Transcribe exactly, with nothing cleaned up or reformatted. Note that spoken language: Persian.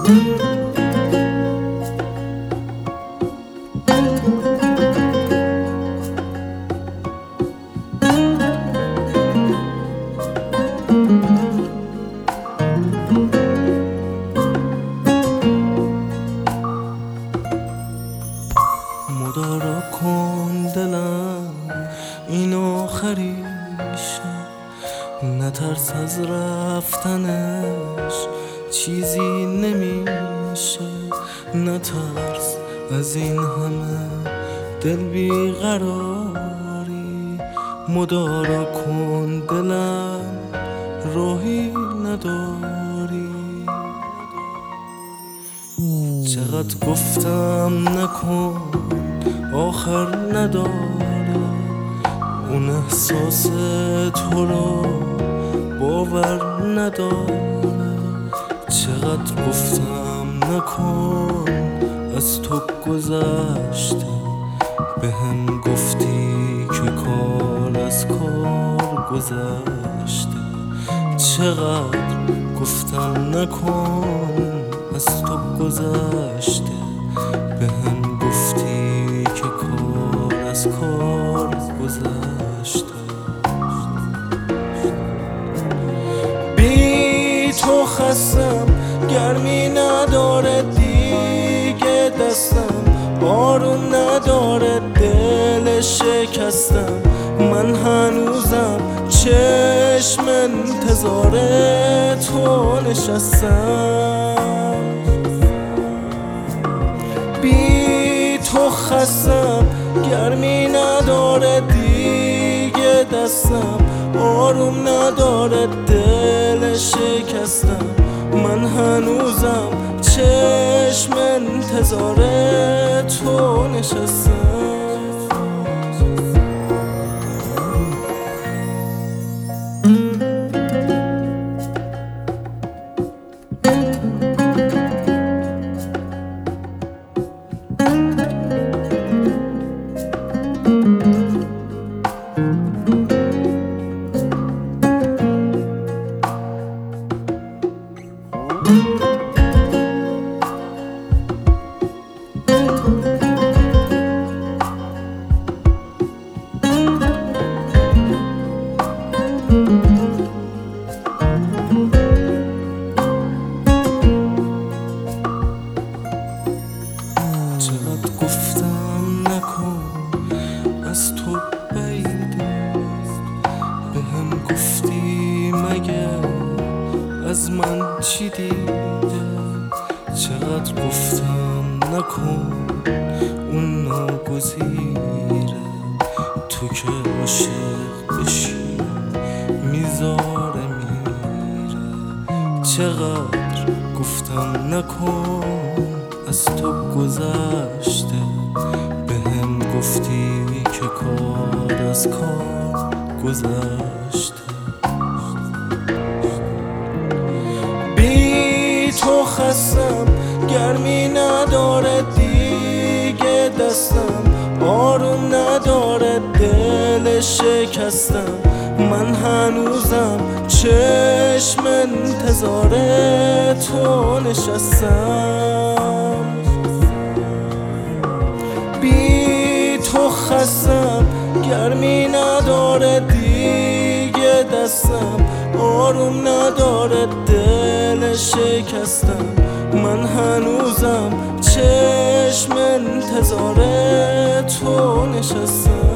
مدارا کن دلم این آخریشه، نترس از رفتنش چیزی نمیشه، نترس از این همه دل بیقراری. مدارا کن دلم راهی نداری، چقدر گفتم نکن آخر نداره، اون احساس تو رو باور نداره. چقدر گفتم نکن از تو گذشته، به هم گفتی که کار از کار گذشته. چقدر گفتم نکن از تو گذشته، به هم گفتی که کار از کار گذشته. بی تو خستم، گرمی نداره دیگه دستم، بارون نداره دل شکستم. من هنوزم چشم انتظار تو نشستم. بی تو خستم، گرمی نداره دیگه دستم، آروم نداره دل شکستم. من هنوزم چشم انتظار تو نشستم. چقدر گفتم نکن از تو بعیده، به هم گفتی مگه از من چی دیده. چقدر گفتم نکن اون ناگزیره، تو که عاشق بشی میذاره میره. چقدر گفتم نکن از تو گذشته، به هم گفتی که کار از کار گذشته. بی تو خستم، گرمی نداره دیگه دستم، آروم نداره دل شکستم. من هنوزم چشم انتظار تو نشستم. بی تو خستم، گرمی نداره دیگه دستم، آروم نداره دل شکستم. من هنوزم چشم انتظار تو نشستم.